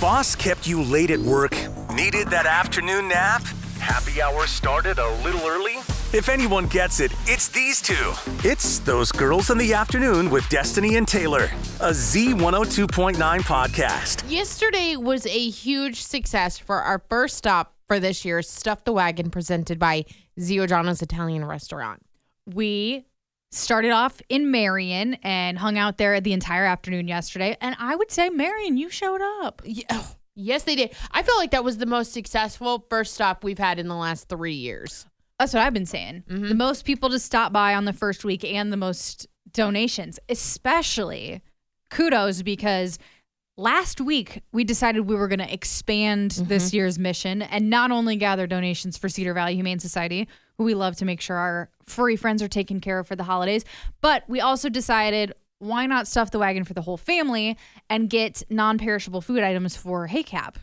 boss kept you late at work? Needed that afternoon nap? Happy hour started a little early? If anyone gets it, it's these two. It's Those Girls in the Afternoon with Destiny and Taylor, a Z102.9 podcast. Yesterday was a huge success for our first stop for this year's Stuff the Wagon presented by Zio Giano's Italian Restaurant. We started off in Marion and hung out there the entire afternoon yesterday. And I would say, Marion, you showed up. Yes, they did. I feel like that was the most successful first stop we've had in the last 3 years. That's what I've been saying. Mm-hmm. The most people to stop by on the first week and the most donations, especially kudos because last week we decided we were going to expand this year's mission and not only gather donations for Cedar Valley Humane Society, who we love to make sure our furry friends are taken care of for the holidays, but we also decided why not stuff the wagon for the whole family and get non-perishable food items for HACAP.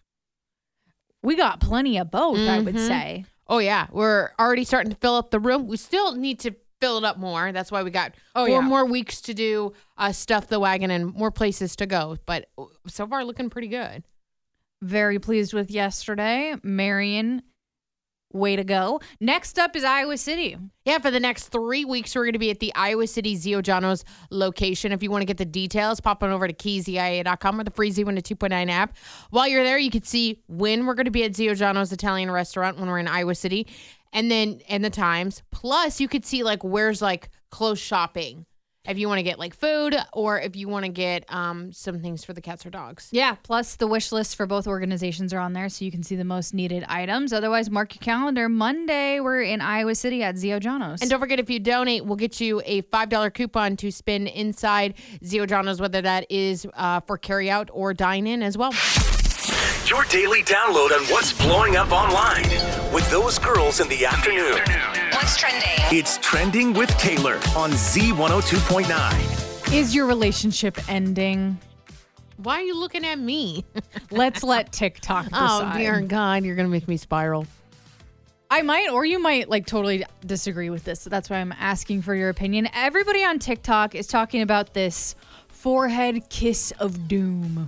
We got plenty of both, I would say. Oh, yeah. We're already starting to fill up the room. We still need to fill it up more. That's why we got 4 more weeks to do Stuff the Wagon and more places to go. But so far, looking pretty good. Very pleased with yesterday. Marion, way to go. Next up is Iowa City. Yeah, for the next 3 weeks, we're going to be at the Iowa City Zio Giano's location. If you want to get the details, pop on over to keyzia.com or the free Z1 2.9 app. While you're there, you can see when we're going to be at Zio Giano's Italian Restaurant when we're in Iowa City, and the times. Plus, you could see like where's like close shopping. If you want to get like food or if you want to get some things for the cats or dogs. Yeah, plus the wish list for both organizations are on there so you can see the most needed items. Otherwise, mark your calendar. Monday, we're in Iowa City at Zio Giano's. And don't forget, if you donate, we'll get you a $5 coupon to spend inside Zio Giano's, whether that is for carry-out or dine-in as well. Your daily download on what's blowing up online with Those Girls in the Afternoon. What's trending? It's Trending with Taylor on Z102.9. Is your relationship ending? Why are you looking at me? Let's let TikTok decide. Oh, dear God, you're going to make me spiral. I might, or you might like totally disagree with this. So that's why I'm asking for your opinion. Everybody on TikTok is talking about this forehead kiss of doom.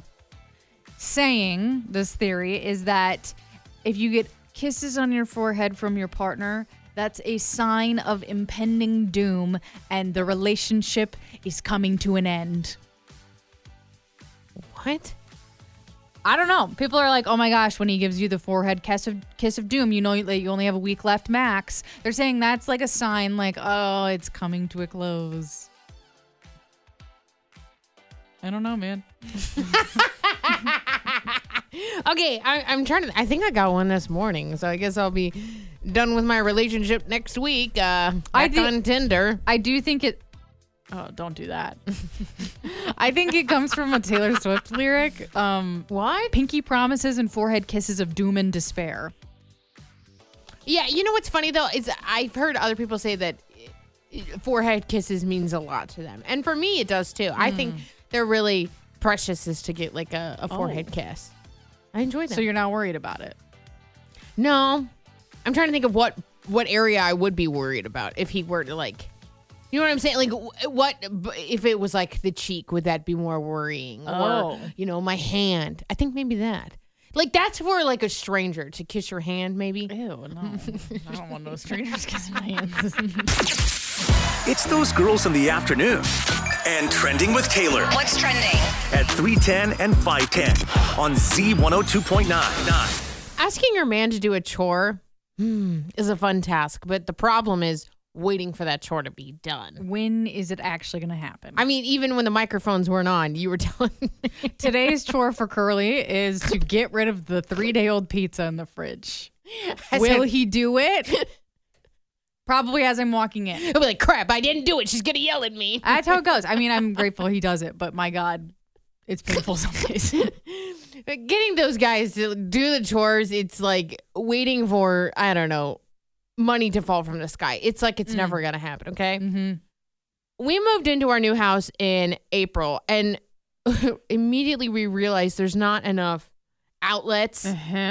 Saying this theory is that if you get kisses on your forehead from your partner, that's a sign of impending doom and the relationship is coming to an end. What? I don't know. People are like, oh my gosh, when he gives you the forehead kiss of doom, you know that you only have a week left max. They're saying that's like a sign like, oh, it's coming to a close. I don't know, man. Okay, I'm trying to. I think I got one this morning, so I guess I'll be done with my relationship next week. On Tinder. I do think it. Oh, don't do that. I think it comes from a Taylor Swift lyric. What? Pinky promises and forehead kisses of doom and despair. Yeah, you know what's funny though is I've heard other people say that forehead kisses means a lot to them, and for me it does too. I think they're really precious is to get like a forehead kiss. I enjoy that. So you're not worried about it? No. I'm trying to think of what area I would be worried about if he were to like, you know what I'm saying? Like what, if it was like the cheek, would that be more worrying? Or, my hand. I think maybe that. Like that's for like a stranger to kiss your hand maybe. Ew, no. I don't want no strangers kissing my hands. It's Those Girls in the Afternoon and Trending with Taylor. What's trending? At 3:10 and 5:10 on Z102.9. Asking your man to do a chore is a fun task, but the problem is waiting for that chore to be done. When is it actually going to happen? I mean, even when the microphones weren't on, you were telling me. Today's chore for Curly is to get rid of the 3-day-old pizza in the fridge. Will he do it? Probably as I'm walking in. He'll be like, crap, I didn't do it. She's going to yell at me. That's how it goes. I mean, I'm grateful he does it, but my God, it's painful some days. Getting those guys to do the chores, it's like waiting for, I don't know, money to fall from the sky. It's like it's never going to happen, okay? Mm-hmm. We moved into our new house in April, and immediately we realized there's not enough outlets.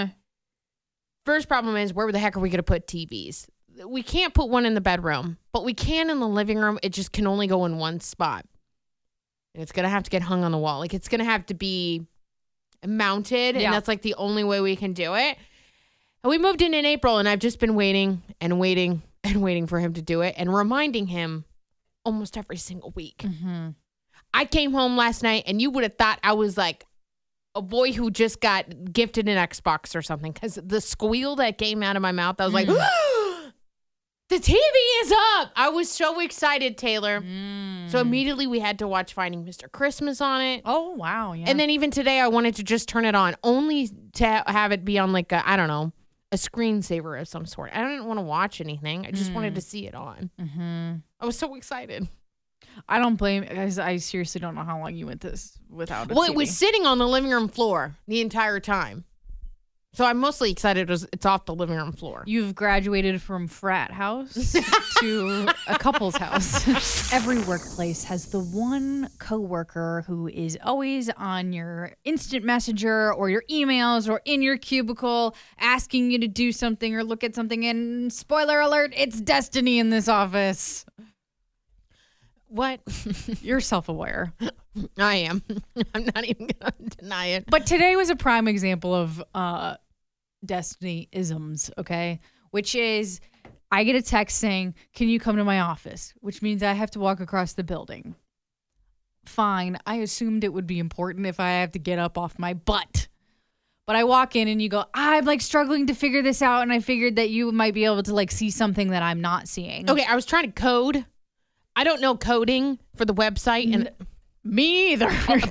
First problem is, where the heck are we going to put TVs? We can't put one in the bedroom, but we can in the living room. It just can only go in one spot. And it's going to have to get hung on the wall. Like, it's going to have to be mounted, Yeah. and that's like the only way we can do it. And we moved in April, and I've just been waiting and waiting and waiting for him to do it and reminding him almost every single week. Mm-hmm. I came home last night, and you would have thought I was like a boy who just got gifted an Xbox or something, because the squeal that came out of my mouth, I was like, the TV is up. I was so excited, Taylor. So immediately we had to watch Finding Mr. Christmas on it. Oh, wow. Yeah. And then even today, I wanted to just turn it on, only to have it be on like a, I don't know, a screensaver of some sort. I didn't want to watch anything. I just wanted to see it on. Mm-hmm. I was so excited. I don't blame, because I seriously don't know how long you went this without a Well, TV. it was sitting on the living room floor the entire time. So I'm mostly excited it's off the living room floor. You've graduated from frat house to a couple's house. Every workplace has the one coworker who is always on your instant messenger or your emails or in your cubicle asking you to do something or look at something. And spoiler alert, it's Destiny in this office. What? You're self-aware. I am. I'm not even going to deny it. But today was a prime example of Destiny-isms, okay? Which is, I get a text saying, can you come to my office? Which means I have to walk across the building. Fine. I assumed it would be important if I have to get up off my butt. But I walk in and you go, I'm like struggling to figure this out, and I figured that you might be able to like see something that I'm not seeing. Okay, I was trying to code. I don't know coding for the website, and Me either.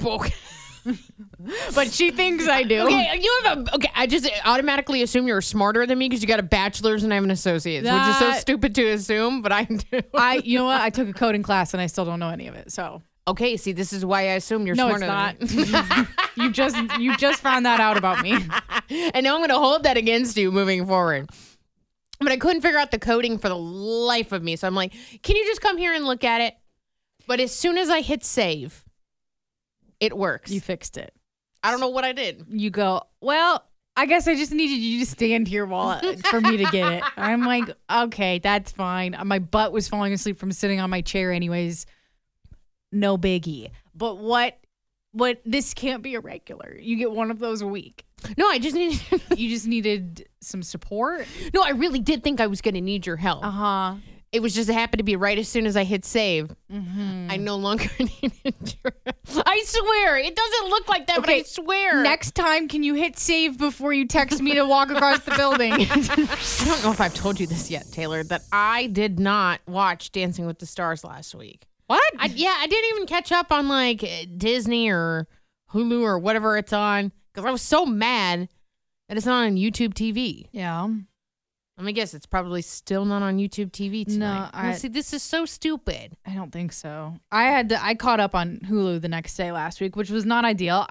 But she thinks I do. I just automatically assume you're smarter than me because you got a bachelor's and I have an associate's, which is so stupid to assume, but I do. You know what? I took a coding class and I still don't know any of it. So Okay, see, this is why I assume you're no, smarter it's than not. me. you just found that out about me. And now I'm going to hold that against you moving forward. But I couldn't figure out the coding for the life of me. So I'm like, can you just come here and look at it? But as soon as I hit save, it works. You fixed it. I don't know what I did. You go, well, I guess I just needed you to stand here for me to get it. I'm like, okay, that's fine. My butt was falling asleep from sitting on my chair anyways. No biggie. But what this can't be a regular. You get one of those a week. No, I just needed. You just needed some support. No, I really did think I was going to need your help. Uh-huh. It was just, it happened to be right as soon as I hit save. Mm-hmm. I no longer needed your help. I swear. It doesn't look like that, but I swear. Next time, can you hit save before you text me to walk across the building? I don't know if I've told you this yet, Taylor, that I did not watch Dancing with the Stars last week. What? I didn't even catch up on like Disney or Hulu or whatever it's on because I was so mad that it's not on YouTube TV. Yeah. I mean, I guess it's probably still not on YouTube TV tonight. No, see, this is so stupid. I don't think so. I caught up on Hulu the next day last week, which was not ideal.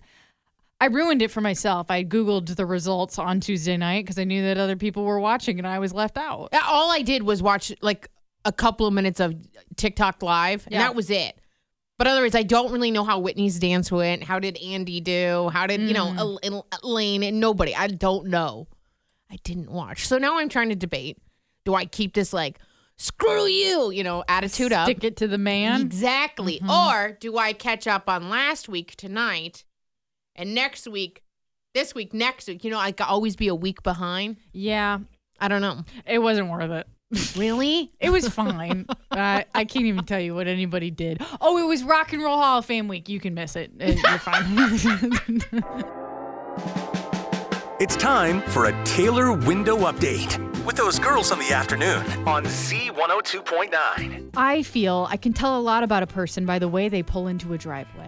I ruined it for myself. I Googled the results on Tuesday night because I knew that other people were watching and I was left out. All I did was watch like a couple of minutes of TikTok live, and that was it. But otherwise, I don't really know how Whitney's dance went. How did Andy do? How did, Elaine and nobody? I don't know. I didn't watch. So now I'm trying to debate. Do I keep this like, screw you, attitude up? Stick it to the man. Exactly. Mm-hmm. Or do I catch up on last week tonight and next week, next week, I could always be a week behind. Yeah. I don't know. It wasn't worth it. Really? It was fine. I can't even tell you what anybody did. Oh, it was Rock and Roll Hall of Fame week. You can miss it. You're fine. It's time for a Taylor window update with those girls in the afternoon on C102.9. I feel I can tell a lot about a person by the way they pull into a driveway.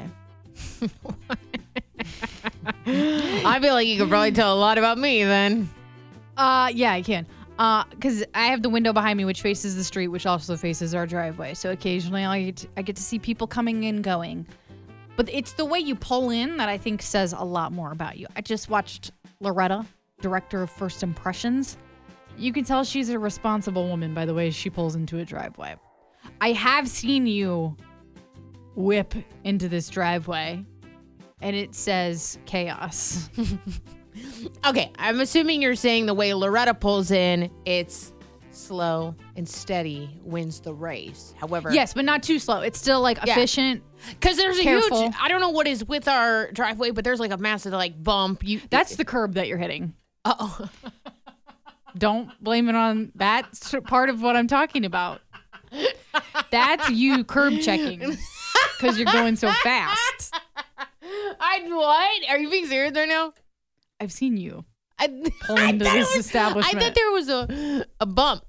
I feel like you could probably tell a lot about me then. Yeah, I can. Because I have the window behind me, which faces the street, which also faces our driveway. So occasionally I get to see people coming and going. But it's the way you pull in that I think says a lot more about you. I just watched Loretta, director of First Impressions. You can tell she's a responsible woman by the way she pulls into a driveway. I have seen you whip into this driveway, and it says chaos. Okay, I'm assuming you're saying the way Loretta pulls in, it's slow, and steady wins the race. However, Yes, but not too slow. It's still like efficient. because there's a Careful. huge. I don't know what is with our driveway, but there's like a massive like bump. That's the curb that you're hitting. oh. Don't blame it on that part of what I'm talking about. That's you curb checking because you're going so fast. What? Are you being serious right now? I've seen you I pull into thought it this was- establishment. I thought there was a bump.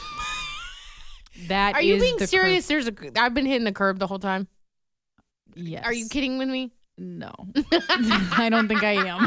That Are you is being the serious? I've been hitting the curb the whole time. Curb. Yes. Are you kidding with me? No. I don't think I am.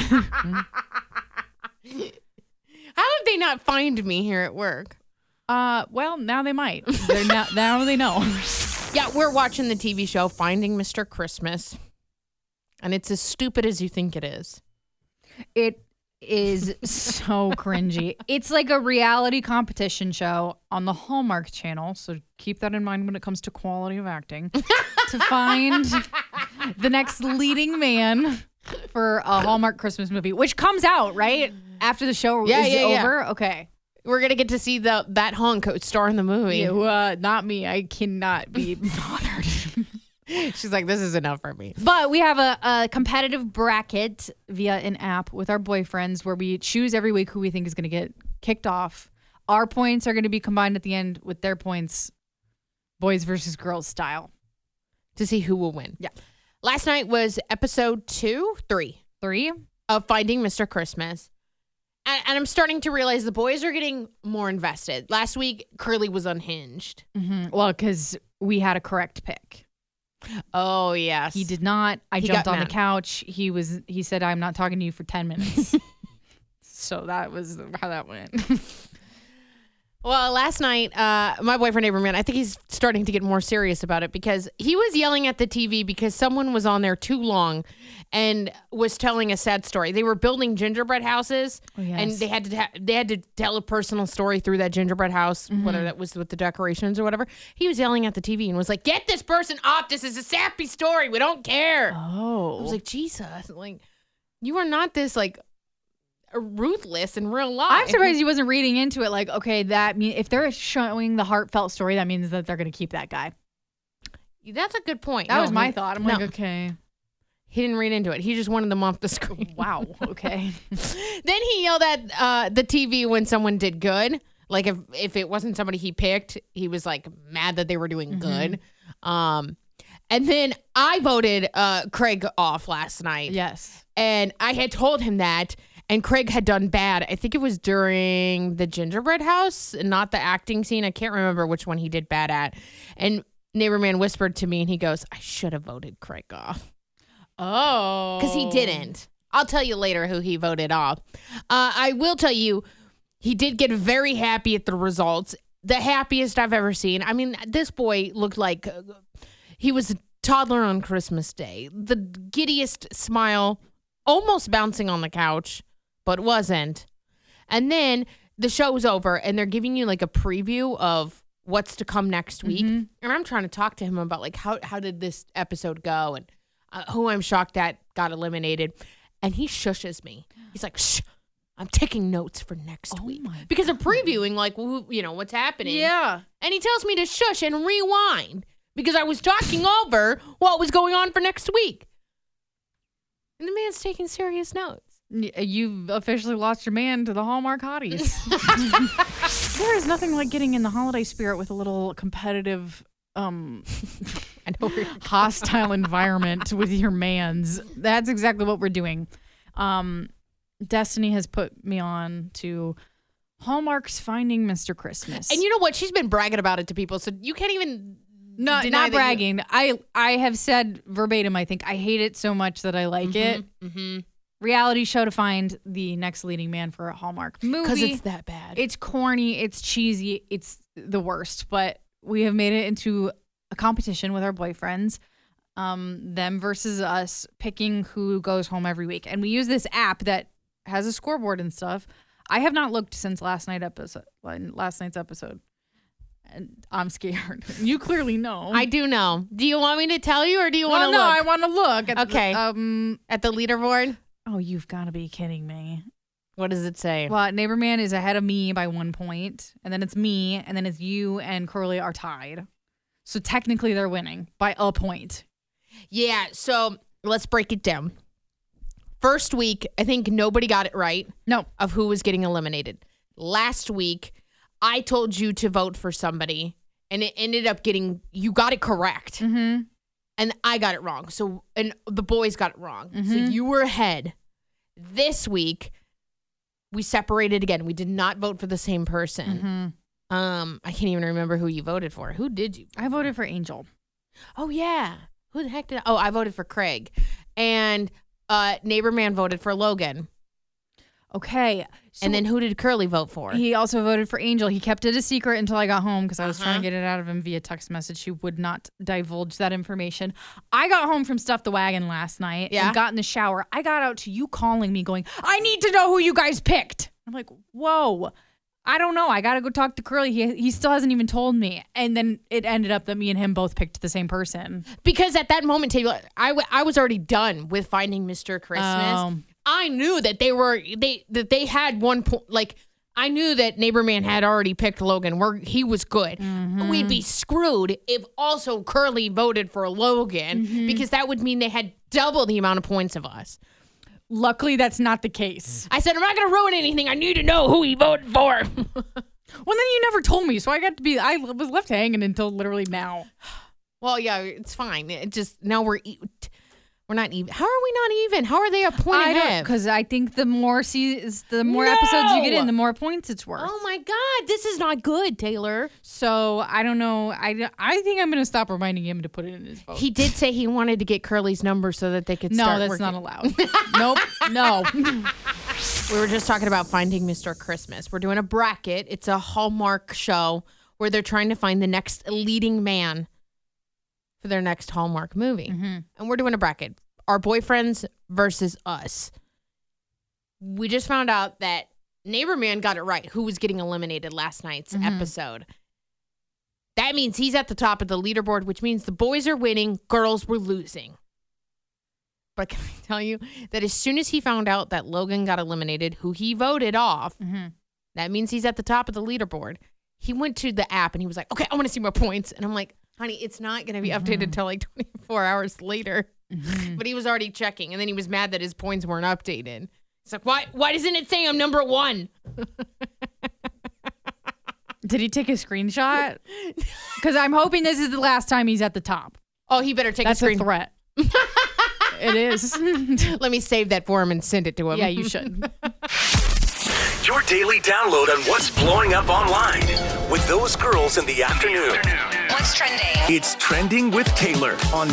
How have they not find me here at work? Well, now they might. Now they know. Yeah, we're watching the TV show Finding Mr. Christmas. And it's as stupid as you think it is. It is so cringy. It's like a reality competition show on the Hallmark Channel, so keep that in mind when it comes to quality of acting. To find the next leading man for a Hallmark Christmas movie, which comes out, right? After the show is over? Okay. We're going to get to see that hunk star in the movie. Not me. I cannot be bothered. She's like, this is enough for me. But we have a competitive bracket via an app with our boyfriends where we choose every week who we think is going to get kicked off. Our points are going to be combined at the end with their points, boys versus girls style. To see who will win. Yeah. Last night was episode 3 of Finding Mr. Christmas. And I'm starting to realize the boys are getting more invested. Last week, Curly was unhinged. Mm-hmm. Well, because we had a correct pick. Oh, yes. He did not. I He jumped got on the mad. couch. He said, I'm not talking to you for 10 minutes. So that was how that went. Well, last night, my boyfriend, Abraham, I think he's starting to get more serious about it because he was yelling at the TV because someone was on there too long and was telling a sad story. They were building gingerbread houses, and they had to tell a personal story through that gingerbread house, whether that was with the decorations or whatever. He was yelling at the TV and was like, "Get this person off! This is a sappy story. We don't care." Oh. I was like, Jesus, like you are not this like ruthless in real life. I'm surprised he wasn't reading into it like, okay, that mean if they're showing the heartfelt story, that means that they're going to keep that guy. That's a good point. That was my thought. I'm no. like, okay. He didn't read into it. He just wanted them off the screen. Wow. Okay. Then he yelled at the TV when someone did good. Like if it wasn't somebody he picked, he was like mad that they were doing good. And then I voted Craig off last night. Yes. And I had told him that. And Craig had done bad. I think it was during the gingerbread house, not the acting scene. I can't remember which one he did bad at. And Neighbor Man whispered to me and he goes, I should have voted Craig off. Oh. Because he didn't. I'll tell you later who he voted off. I will tell you, he did get very happy at the results. The happiest I've ever seen. I mean, this boy looked like he was a toddler on Christmas Day. The giddiest smile, almost bouncing on the couch, but wasn't. And then the show's over and they're giving you like a preview of what's to come next week. And I'm trying to talk to him about like how did this episode go and who I'm shocked that got eliminated. And he shushes me. He's like, shh, I'm taking notes for next week. Because they're previewing like, what's happening. Yeah. And he tells me to shush and rewind because I was talking over what was going on for next week. And the man's taking serious notes. You've officially lost your man to the Hallmark hotties. There is nothing like getting in the holiday spirit with a little competitive, hostile environment with your mans. That's exactly what we're doing. Destiny has put me on to Hallmark's Finding Mr. Christmas. And you know what? She's been bragging about it to people, so you can't even not deny that bragging. I have said verbatim, I think, I hate it so much that I like it. Mm-hmm. Reality show to find the next leading man for a Hallmark movie. Because it's that bad. It's corny. It's cheesy. It's the worst. But we have made it into a competition with our boyfriends, them versus us, picking who goes home every week. And we use this app that has a scoreboard and stuff. I have not looked since last night's episode. And I'm scared. You clearly know. I do know. Do you want me to tell you or do you want to no, look? I want to look. At Okay. At the leaderboard? Oh, you've got to be kidding me. What does it say? Well, Neighbor Man is ahead of me by 1 point, and then it's me, and then it's you and Curly are tied. So technically they're winning by a point. Yeah, so let's break it down. First week, I think nobody got it right. No. Of who was getting eliminated. Last week, I told you to vote for somebody, and it ended up you got it correct. Mm-hmm. And I got it wrong. So, and the boys got it wrong. So you were ahead. This week, we separated again. We did not vote for the same person. I can't even remember who you voted for. Who did you vote I voted for Angel. Oh, yeah. Who the heck did I voted for Craig. And Neighbor Man voted for Logan. Okay. So and then who did Curly vote for? He also voted for Angel. He kept it a secret until I got home because I was trying to get it out of him via text message. He would not divulge that information. I got home from Stuff the Wagon last night and got in the shower. I got out to you calling me going, I need to know who you guys picked. I'm like, whoa. I don't know. I got to go talk to Curly. He still hasn't even told me. And then it ended up that me and him both picked the same person. Because at that moment, Taylor, I was already done with Finding Mr. Christmas. I knew that they had 1 point. Like, I knew that Neighbor Man had already picked Logan where he was good. We'd be screwed if also Curly voted for Logan because that would mean they had double the amount of points of us. Luckily, that's not the case. I said, I'm not going to ruin anything. I need to know who he voted for. Well, then you never told me, so I was left hanging until literally now. Well, yeah, it's fine. It just, now we're not even. How are we not even? How are they a point ahead? Because I think the more episodes you get in, the more points it's worth. Oh my God, this is not good, Taylor. So I don't know. I think I'm going to stop reminding him to put it in his vote. He did say he wanted to get Curly's number so that they could start working. No, that's not allowed. Nope, no. We were just talking about Finding Mr. Christmas. We're doing a bracket. It's a Hallmark show where they're trying to find the next leading man for their next Hallmark movie. And we're doing a bracket. Our boyfriends versus us. We just found out that Neighbor Man got it right, who was getting eliminated last night's episode. That means he's at the top of the leaderboard, which means the boys are winning, girls were losing. But can I tell you that as soon as he found out that Logan got eliminated, who he voted off, that means he's at the top of the leaderboard. He went to the app and he was like, okay, I want to see more points. And I'm like, honey, it's not going to be updated until like 24 hours later. But he was already checking. And then he was mad that his points weren't updated. He's like, why doesn't it say I'm number one? Did he take a screenshot? Because I'm hoping this is the last time he's at the top. Oh, he better take That's a screen. a threat. It is. Let me save that for him and send it to him. Yeah, you should. Your daily download on what's blowing up online with those girls in the afternoon. What's trending? It's Trending with Taylor on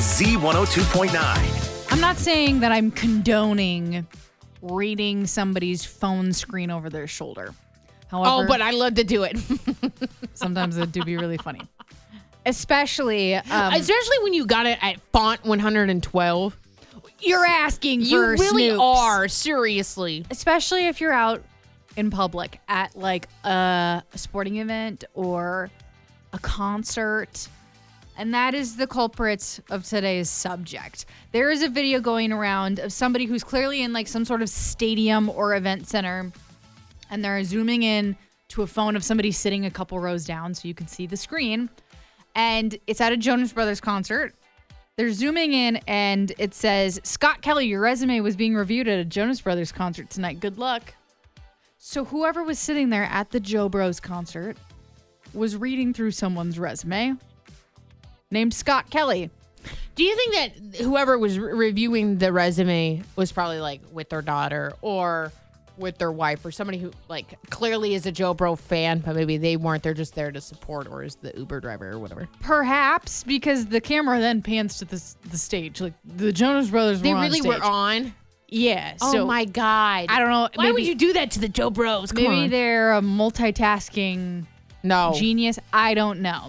Z102.9. I'm not saying that I'm condoning reading somebody's phone screen over their shoulder. However, but I love to do it. sometimes it do be really funny. Especially when you got it at font 112. You're asking for You really snoops. are, seriously. Especially if you're out in public at like a sporting event or a concert. And that is the culprit of today's subject. There is a video going around of somebody who's clearly in like some sort of stadium or event center. And they're zooming in to a phone of somebody sitting a couple rows down so you can see the screen. And it's at a Jonas Brothers concert. They're zooming in and it says, Scott Kelly, your resume was being reviewed at a Jonas Brothers concert tonight. Good luck. So whoever was sitting there at the Joe Bros concert was reading through someone's resume named Scott Kelly. Do you think that whoever was reviewing the resume was probably like with their daughter or with their wife or somebody who like clearly is a Joe Bro fan, but maybe they weren't. They're just there to support or is the Uber driver or whatever. Perhaps because the camera then pans to the stage. Like the Jonas Brothers They were on really stage. were on? Yeah. Oh So my God. I don't know. Why would you do that to the Joe Bros? Come Maybe on. they're a multitasking genius. I don't know.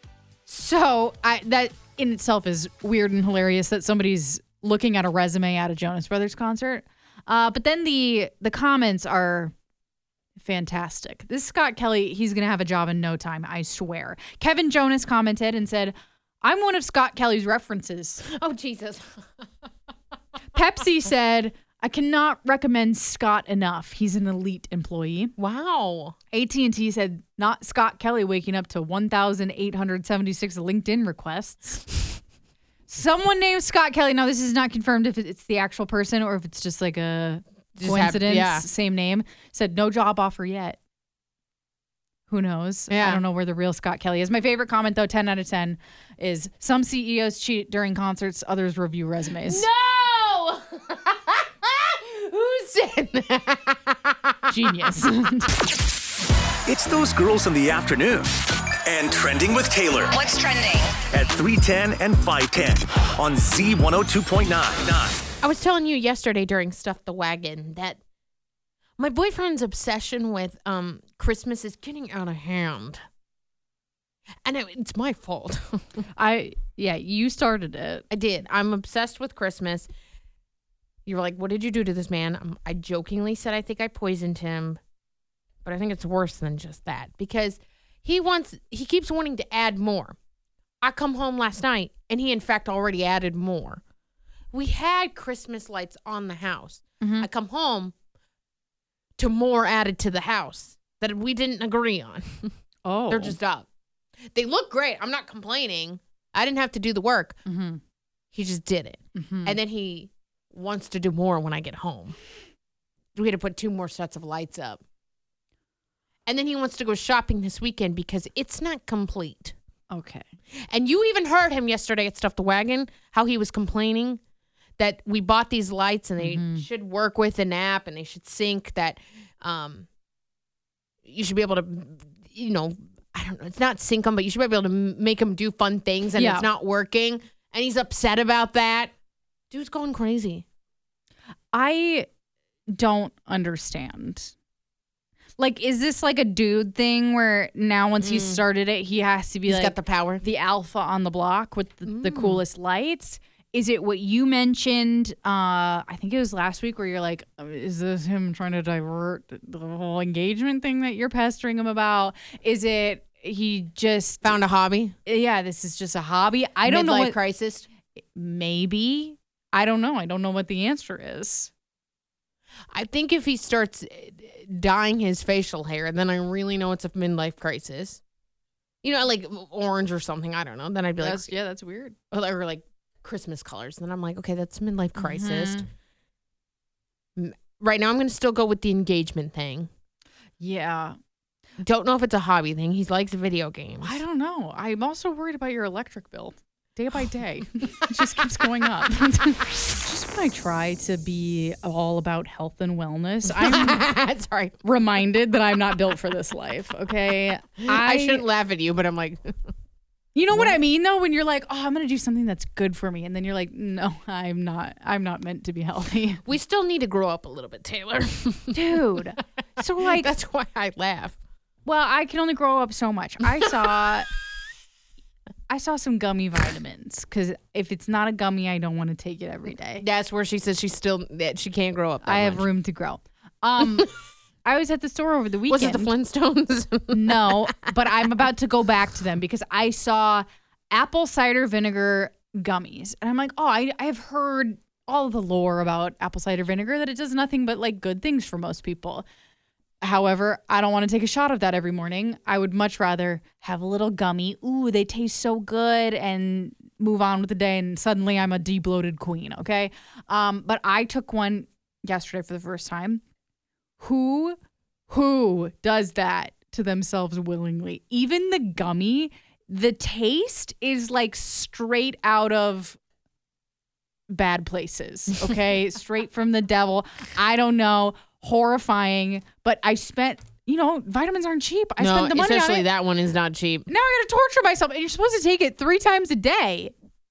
So that in itself is weird and hilarious that somebody's looking at a resume at a Jonas Brothers concert. But then the comments are fantastic. This Scott Kelly, he's going to have a job in no time, I swear. Kevin Jonas commented and said, I'm one of Scott Kelly's references. Oh, Jesus. Pepsi said, I cannot recommend Scott enough. He's an elite employee. Wow. AT&T said not Scott Kelly waking up to 1,876 LinkedIn requests. Someone named Scott Kelly. Now, this is not confirmed if it's the actual person or if it's just like a coincidence. Same name. Said no job offer yet. Who knows? Yeah. I don't know where the real Scott Kelly is. My favorite comment, though, 10 out of 10, is some CEOs cheat during concerts, others review resumes. No! Who said that? Genius. It's those girls in the afternoon. And Trending with Taylor What's trending? at 3:10 and 5:10 on Z102.9. I was telling you yesterday during Stuff the Wagon that my boyfriend's obsession with Christmas is getting out of hand. And it's my fault. You started it. I did. I'm obsessed with Christmas. You were like, what did you do to this man? I jokingly said I think I poisoned him. But I think it's worse than just that. Because he keeps wanting to add more. I come home last night, and he, in fact, already added more. We had Christmas lights on the house. Mm-hmm. I come home to more added to the house that we didn't agree on. Oh. They're just up. They look great. I'm not complaining. I didn't have to do the work. Mm-hmm. He just did it. Mm-hmm. And then he wants to do more when I get home. We had to put 2 more sets of lights up. And then he wants to go shopping this weekend because it's not complete. Okay. And you even heard him yesterday at Stuff the Wagon, how he was complaining that we bought these lights and they should work with an app and they should sync, that you should be able to, I don't know, it's not sync them, but you should be able to make them do fun things, and it's not working. And he's upset about that. Dude's going crazy. I don't understand. Like, is this like a dude thing where now once he started it, he has to be He's like got the power. the alpha on the block with the coolest lights? Is it what you mentioned? I think it was last week where you're like, is this him trying to divert the whole engagement thing that you're pestering him about? Is it he just Found a hobby? Yeah, this is just a hobby. I don't know. Midlife crisis? Maybe. I don't know. I don't know what the answer is. I think if he starts dyeing his facial hair, then I really know it's a midlife crisis. Like orange or something. I don't know. Then I'd be like, that's weird. or like Christmas colors. Then I'm like, okay, that's midlife crisis. Right now, I'm going to still go with the engagement thing. Yeah. Don't know if it's a hobby thing. He likes video games. I don't know. I'm also worried about your electric bill. Day by day. It just keeps going up. Just when I try to be all about health and wellness, I'm sorry, reminded that I'm not built for this life, okay? I shouldn't laugh at you, but I'm like... You know what I mean, though? When you're like, oh, I'm going to do something that's good for me. And then you're like, no, I'm not meant to be healthy. We still need to grow up a little bit, Taylor. Dude. So, like... That's why I laugh. Well, I can only grow up so much. I saw some gummy vitamins because if it's not a gummy, I don't want to take it every day. That's where she says she can't grow up that I have much. room to grow. I was at the store over the weekend. Was it the Flintstones? No, but I'm about to go back to them because I saw apple cider vinegar gummies. And I'm like, oh, I have heard all the lore about apple cider vinegar, that it does nothing but like good things for most people. However, I don't want to take a shot of that every morning. I would much rather have a little gummy. Ooh, they taste so good, and move on with the day. And suddenly I'm a de-bloated queen. Okay. But I took one yesterday for the first time. Who does that to themselves willingly? Even the gummy, the taste is like straight out of bad places. Okay. Straight from the devil. I don't know. Horrifying, but I spent, vitamins aren't cheap. I spent the money on it. Especially that one is not cheap. Now I got to torture myself, and you're supposed to take it 3 times a day.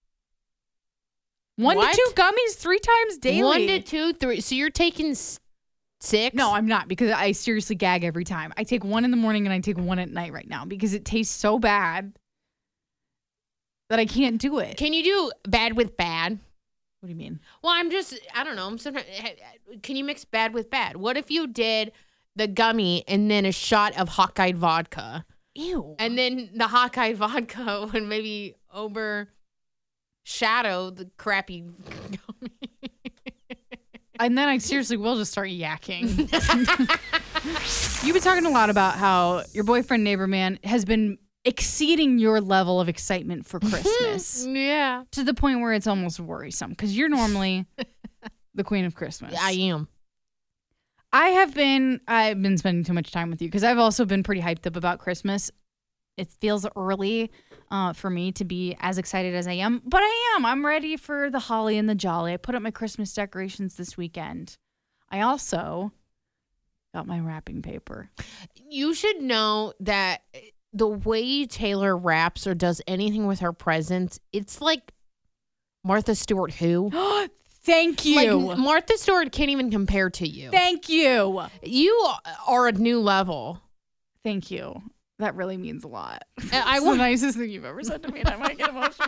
1 to 2 gummies 3 times daily. 1 to 2, 3. So you're taking 6? No, I'm not, because I seriously gag every time. I take 1 in the morning and I take 1 at night right now because it tastes so bad that I can't do it. Can you do bad with bad? What do you mean? Well, I don't know. Can you mix bad with bad? What if you did the gummy and then a shot of Hawkeye vodka? Ew. And then the Hawkeye vodka would maybe overshadow the crappy gummy. And then I seriously will just start yakking. You've been talking a lot about how your boyfriend, neighbor man, has been exceeding your level of excitement for Christmas. Yeah. To the point where it's almost worrisome because you're normally the queen of Christmas. I am. I've been spending too much time with you because I've also been pretty hyped up about Christmas. It feels early for me to be as excited as I am, but I am. I'm ready for the holly and the jolly. I put up my Christmas decorations this weekend. I also got my wrapping paper. You should know that the way Taylor wraps or does anything with her presents, it's like Martha Stewart who? Thank you. Like Martha Stewart can't even compare to you. Thank you. You are a new level. Thank you. That really means a lot. It's I the nicest thing you've ever said to me, and I might get emotional.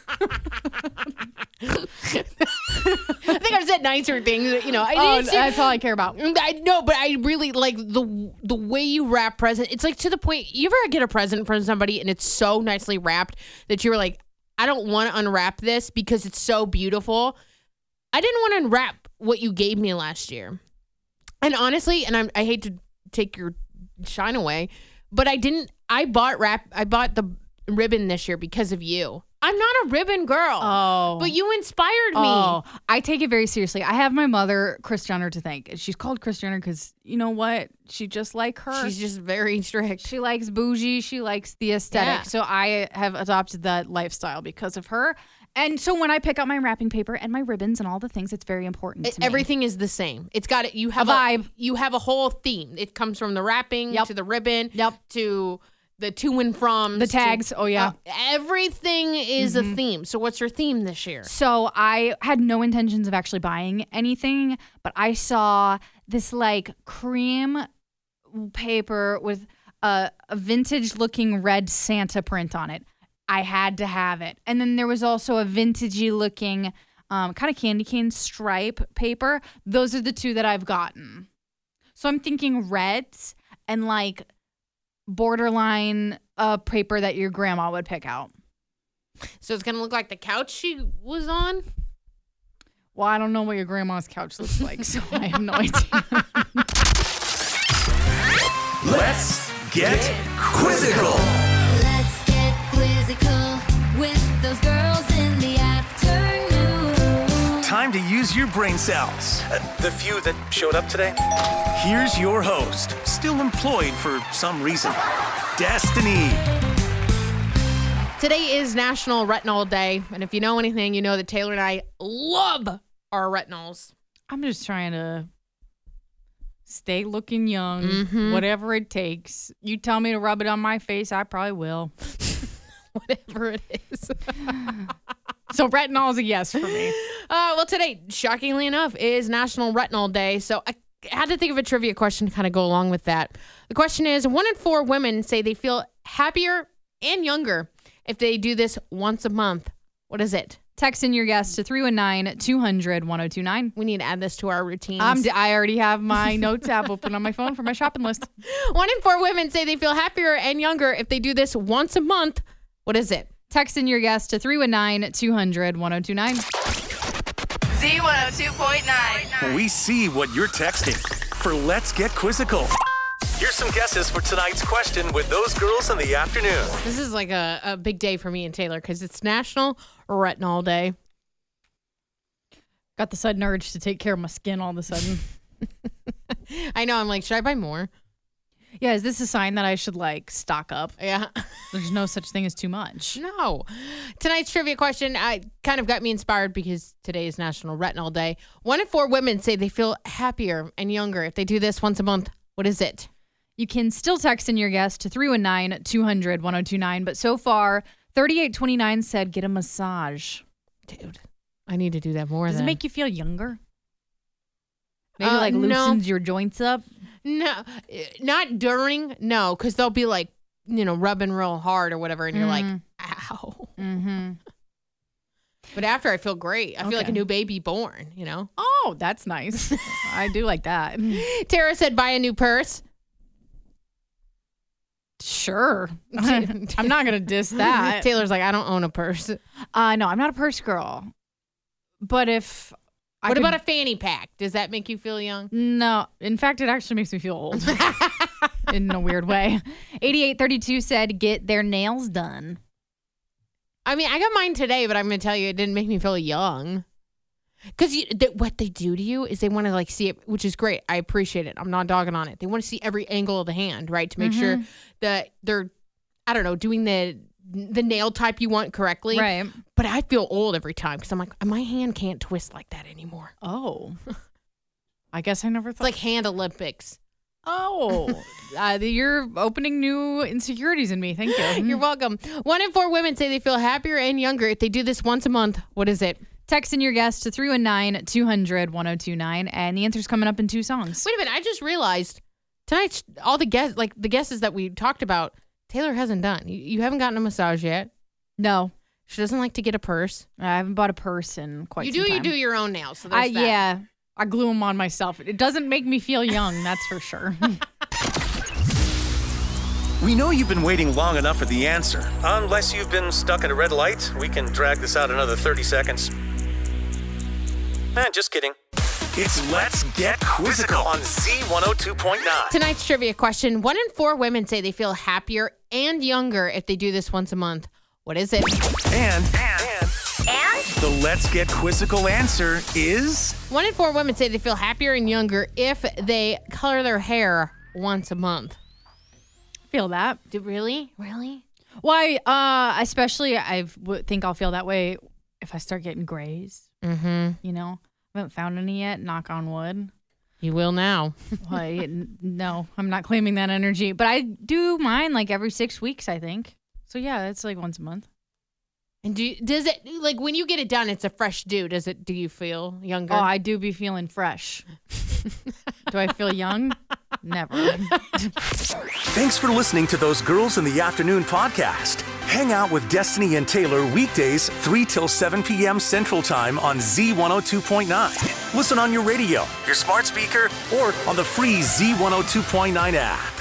I think I've said nicer things, you know. That's all I care about. I know, but I really like the way you wrap present. It's like to the point. You ever get a present from somebody and it's so nicely wrapped that you were like, I don't want to unwrap this because it's so beautiful. I didn't want to unwrap what you gave me last year, and honestly, and I hate to take your shine away. But I didn't. I bought the ribbon this year because of you. I'm not a ribbon girl. Oh. But you inspired me. Oh, I take it very seriously. I have my mother, Kris Jenner, to thank. She's called Kris Jenner because, you know what? She just like her. She's just very strict. She likes bougie. She likes the aesthetic. Yeah. So I have adopted that lifestyle because of her. And so when I pick out my wrapping paper and my ribbons and all the things, it's very important to me. Everything is the same. It's got it. You have a vibe. You have a whole theme. It comes from the wrapping to the ribbon to the to and from the tags. Everything is a theme. So what's your theme this year? So I had no intentions of actually buying anything, but I saw this like cream paper with a vintage looking red Santa print on it. I had to have it. And then there was also a vintagey looking kind of candy cane stripe paper. Those are the two that I've gotten. So I'm thinking reds and like borderline paper that your grandma would pick out. So it's going to look like the couch she was on? Well, I don't know what your grandma's couch looks like, so I have no idea. Let's get quizzical. With those girls in the afternoon. Time to use your brain cells. The few that showed up today. Here's your host, still employed for some reason, Destiny. Today is National Retinol Day, and if you know anything, you know that Taylor and I love our retinols. I'm just trying to stay looking young, whatever it takes. You tell me to rub it on my face, I probably will. Whatever it is. So retinol is a yes for me. Well, today, shockingly enough, is National Retinol Day. So I had to think of a trivia question to kind of go along with that. The question is, 1 in 4 women say they feel happier and younger if they do this once a month. What is it? Text in your guess to 319-200-1029. We need to add this to our routines. I already have my notes app open on my phone for my shopping list. 1 in 4 women say they feel happier and younger if they do this once a month. What is it? Text in your guess to 319-200-1029. Z102.9. We see what you're texting for Let's Get Quizzical. Here's some guesses for tonight's question with those girls in the afternoon. This is like a big day for me and Taylor because it's National Retinol Day. Got the sudden urge to take care of my skin all of a sudden. I know. I'm like, should I buy more? Yeah, is this a sign that I should like stock up? Yeah. There's no such thing as too much. No. Tonight's trivia question kind of got me inspired because today is National Retinol Day. 1 in 4 women say they feel happier and younger if they do this once a month. What is it? You can still text in your guess to 319-200-1029, but so far, 3829 said get a massage. Dude, I need to do that more. Does then. it make you feel younger? Maybe loosens your joints up? No, not during. No, because they'll be like, rubbing real hard or whatever. And you're like, ow. Mm-hmm. But after I feel great. I feel like a new baby born, Oh, that's nice. I do like that. Tara said, buy a new purse. Sure. I'm not going to diss that. Taylor's like, I don't own a purse. No, I'm not a purse girl. But if What about a fanny pack? Does that make you feel young? No. In fact, it actually makes me feel old in a weird way. 8832 said, get their nails done. I mean, I got mine today, but I'm going to tell you, it didn't make me feel young. Because what they do to you is they want to like see it, which is great. I appreciate it. I'm not dogging on it. They want to see every angle of the hand, right? To make sure that they're, I don't know, doing the nail type you want correctly. Right. But I feel old every time because I'm like, my hand can't twist like that anymore. Oh. I guess I never It's thought. like hand Olympics. Oh. You're opening new insecurities in me. Thank you. You're welcome. 1 in 4 women say they feel happier and younger if they do this once a month. What is it? Text in your guess to 319-200-1029, and the answer's coming up in 2 songs. Wait a minute. I just realized tonight, all the guesses that we talked about, Taylor hasn't done. You haven't gotten a massage yet. No. She doesn't like to get a purse. I haven't bought a purse in quite some time. You do your own nails. So there's that. Yeah. I glue them on myself. It doesn't make me feel young, that's for sure. We know you've been waiting long enough for the answer. Unless you've been stuck at a red light, we can drag this out another 30 seconds. Just kidding. It's Let's Get Quizzical on Z102.9. Tonight's trivia question. 1 in 4 women say they feel happier and younger if they do this once a month. What is it? And the Let's Get Quizzical answer is 1 in 4 women say they feel happier and younger if they color their hair once a month. Feel that. Really? Why? Especially, I think I'll feel that way if I start getting grays. Mm-hmm. You know, I haven't found any yet. Knock on wood. You will now. No, I'm not claiming that energy, but I do mine like every 6 weeks, I think. So yeah, it's like once a month. And does it, like when you get it done, it's a fresh do. Do you feel younger? Oh, I do be feeling fresh. Do I feel young? Never. Thanks for listening to Those Girls in the Afternoon podcast. Hang out with Destiny and Taylor weekdays 3 till 7 p.m. Central Time on Z102.9. Listen on your radio, your smart speaker, or on the free Z102.9 app.